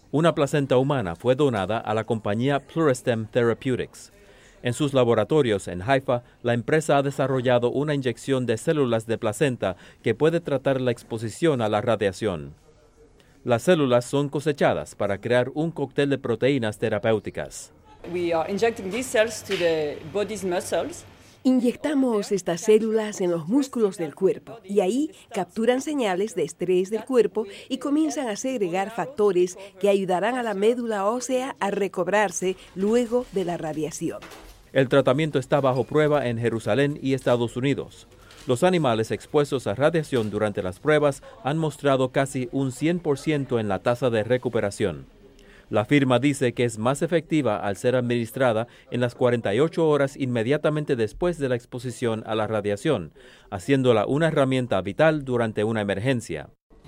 Una placenta humana fue donada a la compañía Pluristem Therapeutics. En sus laboratorios en Haifa, la empresa ha desarrollado una inyección de células de placenta que puede tratar la exposición a la radiación. Las células son cosechadas para crear un cóctel de proteínas terapéuticas. Inyectamos estas células en los músculos del cuerpo y ahí capturan señales de estrés del cuerpo y comienzan a segregar factores que ayudarán a la médula ósea a recobrarse luego de la radiación. El tratamiento está bajo prueba en Jerusalén y Estados Unidos. Los animales expuestos a radiación durante las pruebas han mostrado casi un 100% en la tasa de recuperación. La firma dice que es más efectiva al ser administrada en las 48 horas inmediatamente después de la exposición a la radiación, haciéndola una herramienta vital durante una emergencia.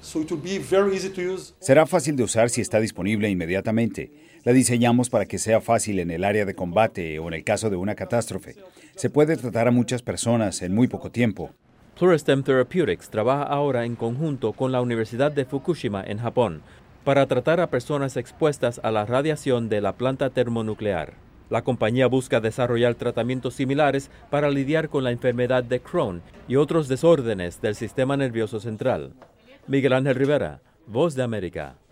Será fácil de usar si está disponible inmediatamente. La diseñamos para que sea fácil en el área de combate o en el caso de una catástrofe. Se puede tratar a muchas personas en muy poco tiempo. Pluristem Therapeutics trabaja ahora en conjunto con la Universidad de Fukushima en Japón para tratar a personas expuestas a la radiación de la planta termonuclear. La compañía busca desarrollar tratamientos similares para lidiar con la enfermedad de Crohn y otros desórdenes del sistema nervioso central. Miguel Ángel Rivera, Voz de América.